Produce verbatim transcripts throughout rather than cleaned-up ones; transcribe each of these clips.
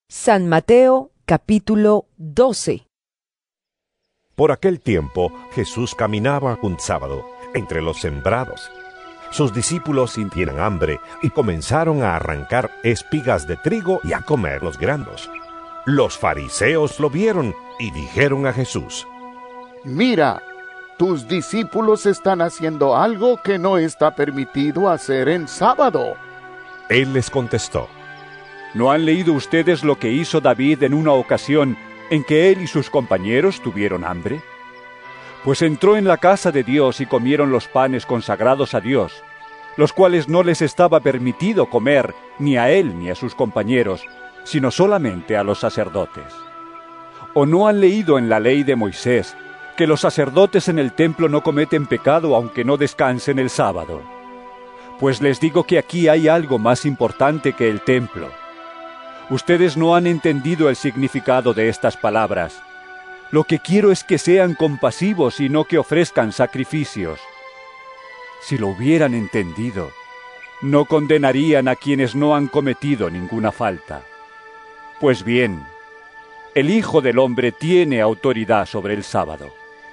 San Mateo, capítulo doce. Por aquel tiempo, Jesús caminaba un sábado entre los sembrados. Sus discípulos sintieron hambre y comenzaron a arrancar espigas de trigo y a comer los granos. Los fariseos lo vieron y dijeron a Jesús: Mira, tus discípulos están haciendo algo que no está permitido hacer en sábado. Él les contestó: ¿No han leído ustedes lo que hizo David en una ocasión en que él y sus compañeros tuvieron hambre? Pues entró en la casa de Dios y comieron los panes consagrados a Dios, los cuales no les estaba permitido comer ni a él ni a sus compañeros, sino solamente a los sacerdotes. ¿O no han leído en la ley de Moisés que los sacerdotes en el templo no cometen pecado aunque no descansen el sábado? Pues les digo que aquí hay algo más importante que el templo. Ustedes no han entendido el significado de estas palabras. Lo que quiero es que sean compasivos y no que ofrezcan sacrificios. Si lo hubieran entendido, no condenarían a quienes no han cometido ninguna falta. Pues bien, el Hijo del Hombre tiene autoridad sobre el sábado.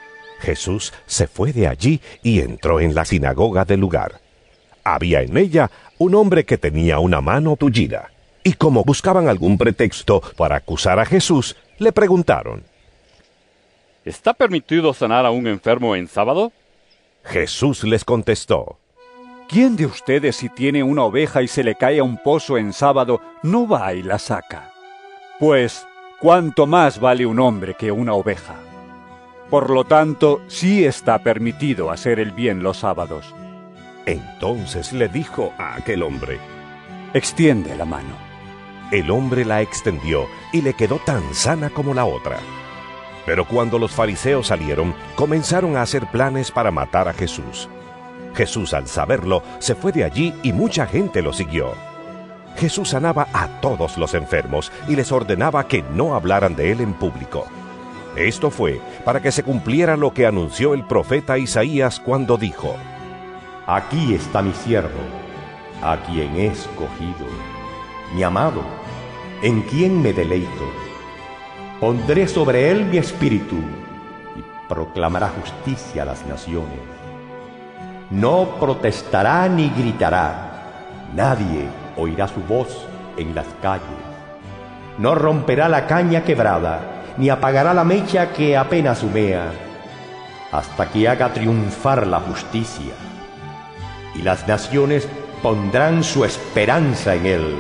Jesús se fue de allí y entró en la sinagoga del lugar. Había en ella un hombre que tenía una mano tullida. Y como buscaban algún pretexto para acusar a Jesús, le preguntaron: ¿Está permitido sanar a un enfermo en sábado? Jesús les contestó: ¿Quién de ustedes, si tiene una oveja y se le cae a un pozo en sábado, no va y la saca? Pues, ¿cuánto más vale un hombre que una oveja? Por lo tanto, sí está permitido hacer el bien los sábados. Entonces le dijo a aquel hombre: Extiende la mano. El hombre la extendió y le quedó tan sana como la otra. Pero cuando los fariseos salieron, comenzaron a hacer planes para matar a Jesús. Jesús, al saberlo, se fue de allí y mucha gente lo siguió. Jesús sanaba a todos los enfermos y les ordenaba que no hablaran de él en público. Esto fue para que se cumpliera lo que anunció el profeta Isaías cuando dijo: Aquí está mi siervo, a quien he escogido, mi amado, en quien me deleito. Pondré sobre él mi espíritu y proclamará justicia a las naciones. No protestará ni gritará, nadie oirá su voz en las calles. No romperá la caña quebrada, ni apagará la mecha que apenas humea, hasta que haga triunfar la justicia. Y las naciones pondrán su esperanza en él.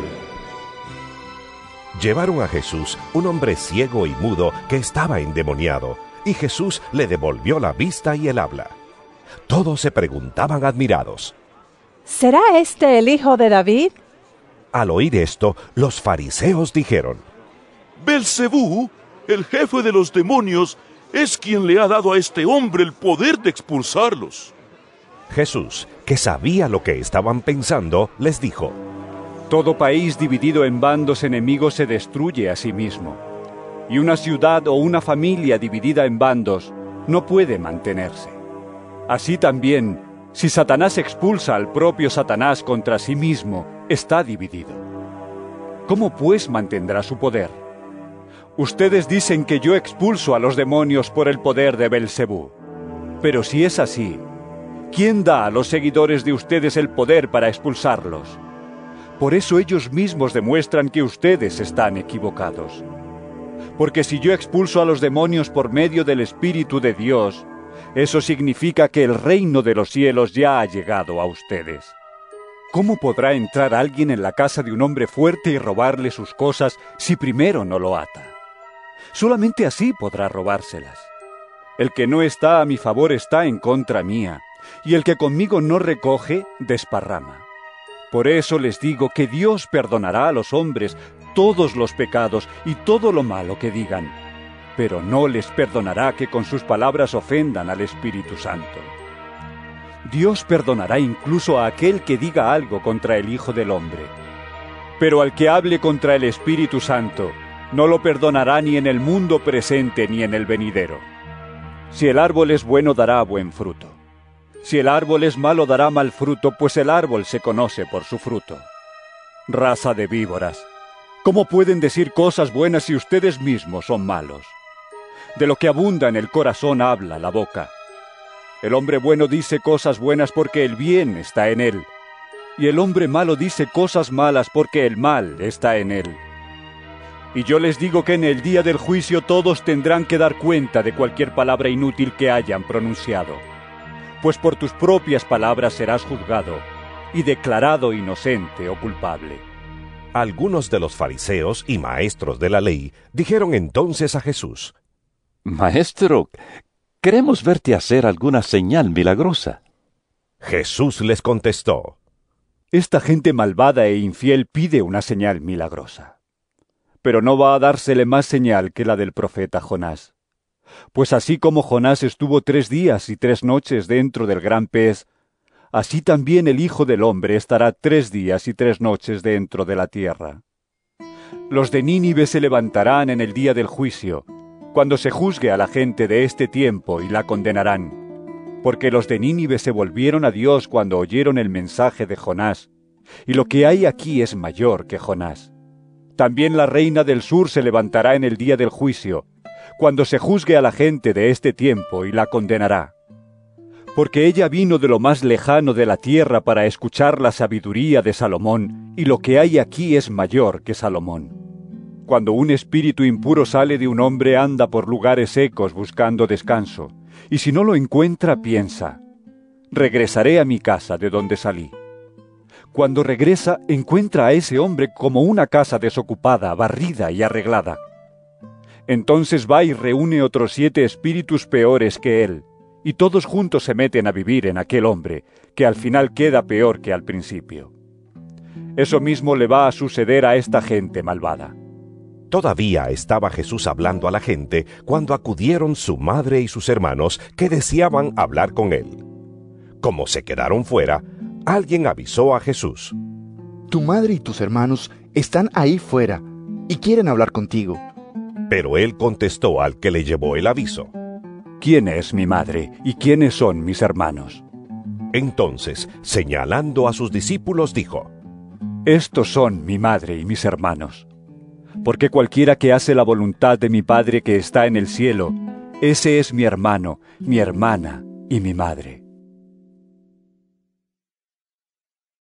Llevaron a Jesús un hombre ciego y mudo que estaba endemoniado, y Jesús le devolvió la vista y el habla. Todos se preguntaban admirados: ¿Será este el hijo de David? Al oír esto, los fariseos dijeron: Belcebú, el jefe de los demonios, es quien le ha dado a este hombre el poder de expulsarlos. Jesús, que sabía lo que estaban pensando, les dijo: Todo país dividido en bandos enemigos se destruye a sí mismo, y una ciudad o una familia dividida en bandos no puede mantenerse. Así también, si Satanás expulsa al propio Satanás contra sí mismo, está dividido. ¿Cómo pues mantendrá su poder? Ustedes dicen que yo expulso a los demonios por el poder de Belcebú. Pero si es así, ¿quién da a los seguidores de ustedes el poder para expulsarlos? Por eso ellos mismos demuestran que ustedes están equivocados. Porque si yo expulso a los demonios por medio del Espíritu de Dios, eso significa que el reino de los cielos ya ha llegado a ustedes. ¿Cómo podrá entrar alguien en la casa de un hombre fuerte y robarle sus cosas si primero no lo ata? Solamente así podrá robárselas. El que no está a mi favor está en contra mía, y el que conmigo no recoge, desparrama. Por eso les digo que Dios perdonará a los hombres todos los pecados y todo lo malo que digan, pero no les perdonará que con sus palabras ofendan al Espíritu Santo. Dios perdonará incluso a aquel que diga algo contra el Hijo del Hombre, pero al que hable contra el Espíritu Santo, no lo perdonará ni en el mundo presente ni en el venidero. Si el árbol es bueno, dará buen fruto. Si el árbol es malo, dará mal fruto, pues el árbol se conoce por su fruto. Raza de víboras, ¿Cómo pueden decir cosas buenas si ustedes mismos son malos? De lo que abunda en el corazón habla la boca. El hombre bueno dice cosas buenas porque el bien está en él, y el hombre malo dice cosas malas porque el mal está en él. Y yo les digo que en el día del juicio todos tendrán que dar cuenta de cualquier palabra inútil que hayan pronunciado, pues por tus propias palabras serás juzgado y declarado inocente o culpable. Algunos de los fariseos y maestros de la ley dijeron entonces a Jesús: Maestro, queremos verte hacer alguna señal milagrosa. Jesús les contestó: Esta gente malvada e infiel pide una señal milagrosa, pero no va a dársele más señal que la del profeta Jonás. Pues así como Jonás estuvo tres días y tres noches dentro del gran pez, así también el Hijo del Hombre estará tres días y tres noches dentro de la tierra. Los de Nínive se levantarán en el día del juicio, cuando se juzgue a la gente de este tiempo, y la condenarán, porque los de Nínive se volvieron a Dios cuando oyeron el mensaje de Jonás, y lo que hay aquí es mayor que Jonás. También la reina del sur se levantará en el día del juicio, cuando se juzgue a la gente de este tiempo, y la condenará. Porque ella vino de lo más lejano de la tierra para escuchar la sabiduría de Salomón, y lo que hay aquí es mayor que Salomón. Cuando un espíritu impuro sale de un hombre, anda por lugares secos buscando descanso, y si no lo encuentra, piensa: regresaré a mi casa de donde salí. Cuando regresa, encuentra a ese hombre como una casa desocupada, barrida y arreglada. Entonces va y reúne otros siete espíritus peores que él, y todos juntos se meten a vivir en aquel hombre, que al final queda peor que al principio. Eso mismo le va a suceder a esta gente malvada. Todavía estaba Jesús hablando a la gente cuando acudieron su madre y sus hermanos, que deseaban hablar con él. Como se quedaron fuera, alguien avisó a Jesús: Tu madre y tus hermanos están ahí fuera y quieren hablar contigo. Pero él contestó al que le llevó el aviso: ¿Quién es mi madre y quiénes son mis hermanos? Entonces, señalando a sus discípulos, dijo: Estos son mi madre y mis hermanos. Porque cualquiera que hace la voluntad de mi Padre que está en el cielo, ese es mi hermano, mi hermana y mi madre.